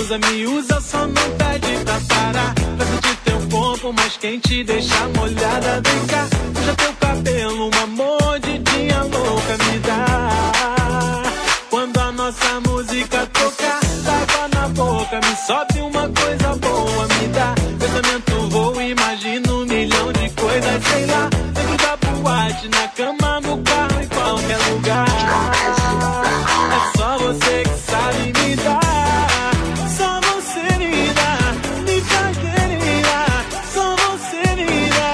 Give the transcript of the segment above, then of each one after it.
blusa, me usa, só não pede pra parar. Pra sentir teu corpo mais quente, deixa molhada. Vem cá, puxa teu cabelo, uma mordidinha louca me dá. Quando a nossa música tocar, água na boca, me sobe uma coisa boa, me dá. Pensamento voa, imagino 1 milhão de coisas, sei lá. Dentro da boate, na cama, no carro, em qualquer lugar. É só você que sabe me dar. Só você me dá, me faz delirar. Só você me dá.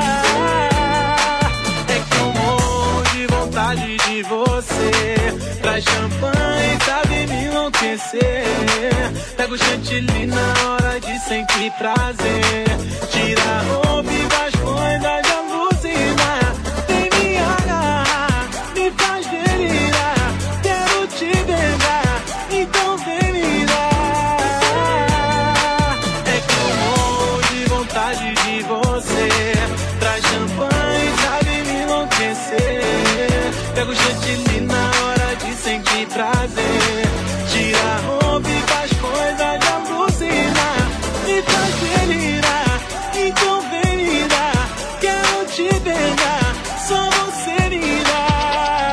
É que eu morro de vontade de você. Traz champanhe, sabe me enlouquecer. Pego chantilly na hora de sentir prazer. Tira a roupa e faz coisas de alucinar. Vem me agarrar, me faz delirar. Quero te pegar, então vem me dar. É que eu morro de vontade de você. Traz champanhe, sabe me enlouquecer. Pego chantilly na hora de sentir prazer. Tira a roupa e faz coisa de alucinar. Me faz delirar, então vem me dar. Quero te pegar, só você me dá.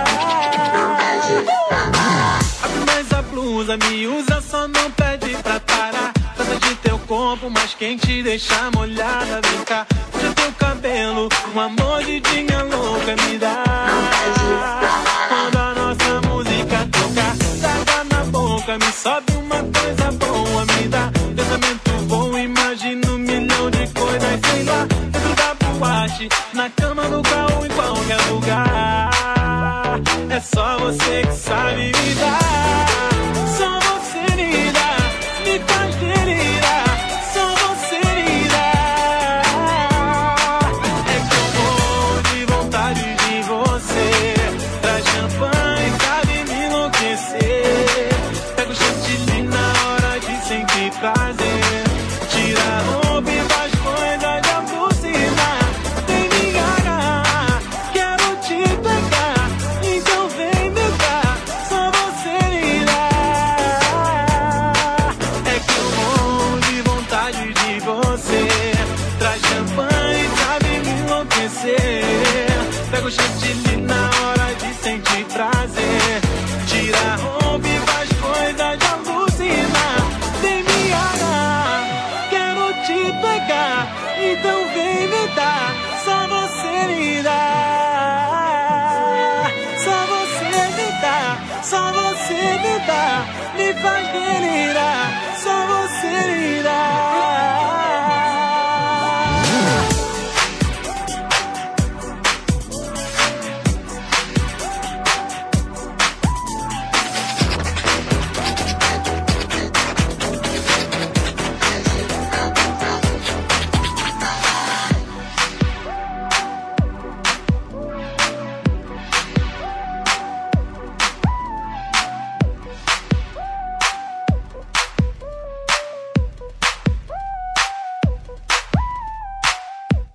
Abre mais a blusa, me usa, só não pede pra parar. Pra sentir teu corpo mais quente, deixa molhada. Vem cá, puxa teu cabelo, uma mordidinha louca me dá. Quando a nossa música tocar, água na boca, me sobe uma coisa boa, me dá. Pensamento voa, imagino 1 milhão de coisas, sei lá. Dentro da boate, na cama, no carro, em qualquer lugar. É só você que sabe me dar. Só você me dá, me faz delirar. Só você me dá. É que eu morro de vontade de você. Traz champanhe, sabe me enlouquecer. Pego chantilly na hora de sentir prazer. Tira a roupa e faz coisa de alucinar. Vem me agarrar, quero te pegar. Então vem me dar, só você me dá. É que eu morro de vontade de você. Traz champanhe, sabe me enlouquecer. Pego chantilly na hora de sentir prazer. Tira a roupa e faz coisa de alucinar. Vem me agarrar, quero te pegar. Então vem me dar, só você me dá. Só você me dá, só você me dá. Me faz dele.